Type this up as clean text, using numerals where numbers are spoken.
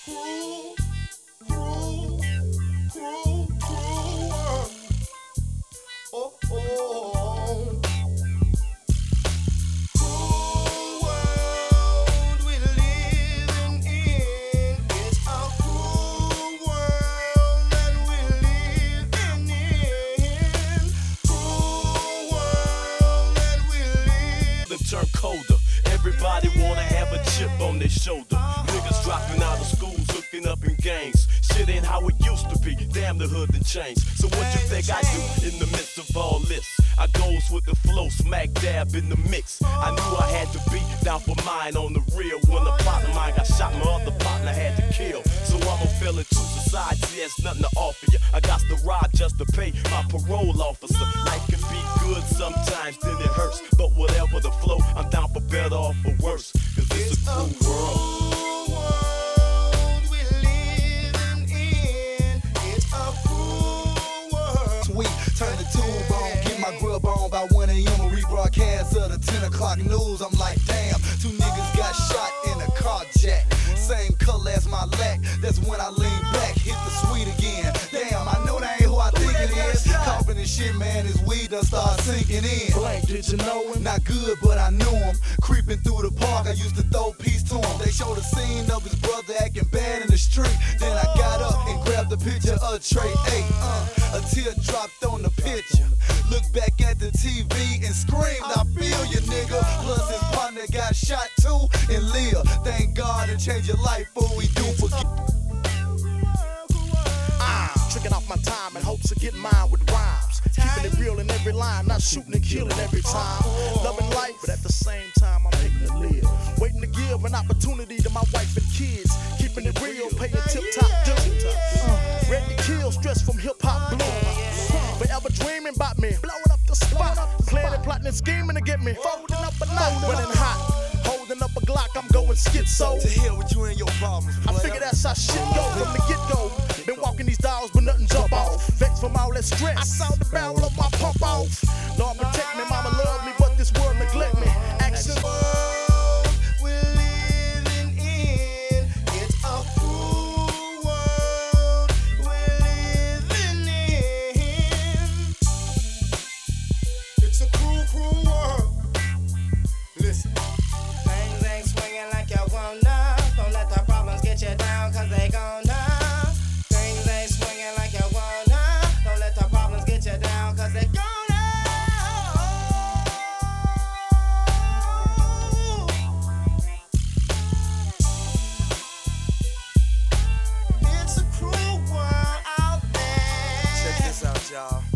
Cruel, cruel, cruel, cruel world. Oh, oh. Cruel world we living in. It's a cruel world that we living in. Cruel world that we live. Them turn colder. Everybody wanna have a chip on their shoulder. Niggas dropping out of schools, hooking up in gangs. Shit ain't how it used to be. Damn, the hood done changed. So what you think I do in the midst of all this? I goes with the flow, smack dab in the mix. I knew I had to be down for mine on the real. When a partner of mine got shot, my other partner had to kill. So I'm a felon to society, has nothing to offer you. I got to ride just to pay my parole officer. Life can be good sometimes, then it hurts. But whatever the flow, I'm down for better or for worse. Cause it's a cruel world. Cruel world we living in. It's a cruel world. Sweet, turn the tube on, get my grub on by 1 a.m. a rebroadcast of the 10 o'clock news. I'm like, damn, 2 niggas got shot in a car jack. Same color as my lack. That's when I lean back, hit the sweet again. Damn, I know that ain't who I think it is. Coughing and shit, man, his weed done start sinking in. Blank, did you know him? Not good, but I knew him. Creeping through the park, I used to throw peace to him. They showed a scene of his brother acting bad in the street. Then I got up and grabbed a picture of Trey 8. A tear dropped on the picture. Looked back at the TV and screamed, I feel you, nigga. Plus his partner got shot too and live. Thank God and change your life, fool. We do forget. Tricking off my time in hopes of getting mine with rhymes. Keeping it real in every line, not shooting and killing every time. Loving life, but at the same time I'm hating to live. Waiting to give an opportunity to my wife and kids. Keeping it real, paying tip-top dues. Ready to kill stress from hip-hop blues. Forever dreaming about me, blowing up the spot. Planning, plotting, and scheming to get me. Folding up a knot, running hot. Holding up a Glock, I'm going schizo. To hell with you and your problems, I figure that's how shit go from the get-go. Been walking these dogs, but nothing jump off. Vexed from all that stress, I saw the barrel of my pump off. Lord protect me, mama love me, but this world neglect me. Action. World we're living in. It's a cruel world we're living in. It's a cruel, cruel world. Listen. Things ain't swinging like you wanna. Don't let the problems get you down, cause they gonna. Things ain't swinging like you wanna. Don't let the problems get you down, cause they gonna. It's a cruel world out there. Check this out, y'all.